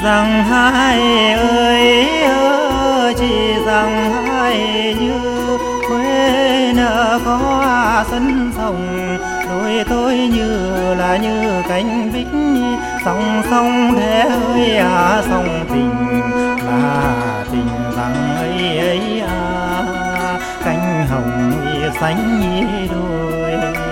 rằng hai ơi chỉ rằng hai như quê nợ có sân sông, đôi tôi như là như cánh bích song song thế ơi song tình là tình rằng ấy ấy cánh hồng xanh đôi.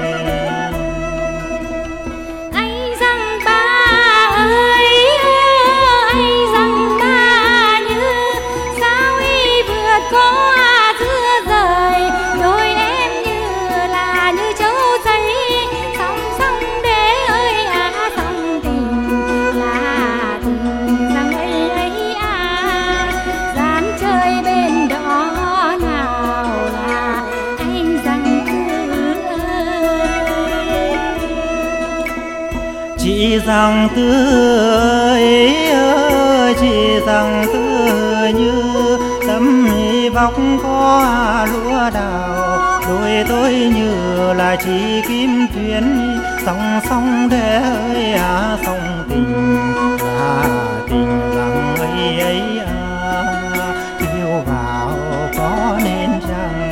Anh rằng ba ơi anh rằng ba như sao y vượt có giữa rời, đôi em như là như châu giấy song song đế ơi song tình là tình rằng ấy ấy dáng chơi bên đó nào là anh rằng Chị rằng tư ấy chị rằng tư như tấm vóc có lúa đào, đôi tôi như là chị kim tuyến song song thế ơi song tình là tình rằng ấy ấy yêu vào có nên chăng.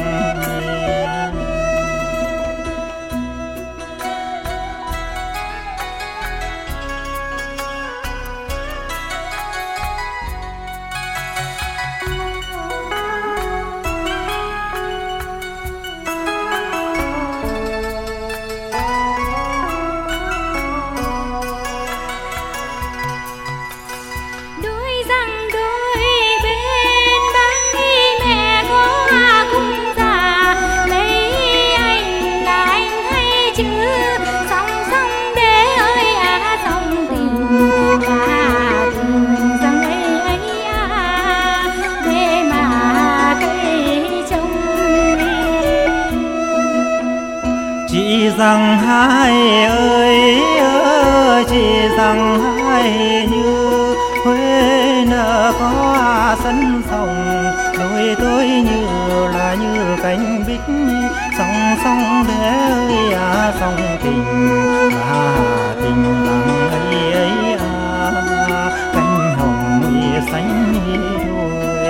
Chị rằng hai ơi chị rằng hai như quê nợ có sân sông, đôi tôi như là như cánh bích song song thế ơi song tình là tình rằng ấy ấy cánh hồng xanh đôi.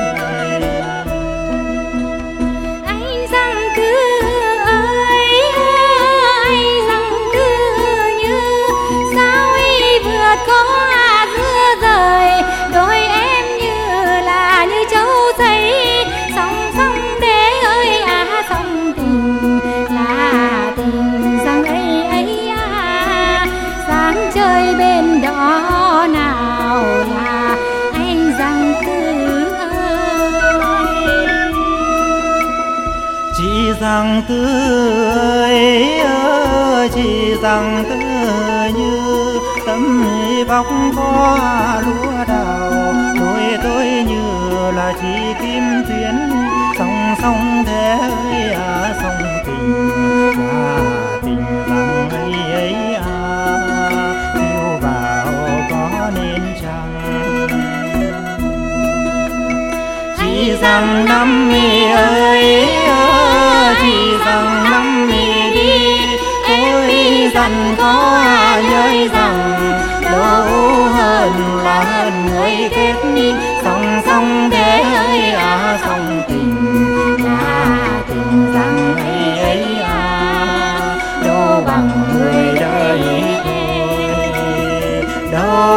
Anh rằng cứ có giữa rời, đôi em như là như châu giấy song song đế ơi song tình là tình rằng ấy ấy dáng chơi bên đó nào là anh rằng tư ơi. Chị rằng tư ơi chị rằng tư như tấm vóc có lúa đào, đôi tôi như là chị kim tuyến song song thế ơi song tình là tình rằng ấy ấy yêu vào có nên chăng. Chị rằng năm ơi chị rằng năm đi tôi dặn có nhớ rằng đâu hơn là hơn người kết song song đế ơi song tình là tình rằng ấy ấy đâu bằng người đời thôi đâu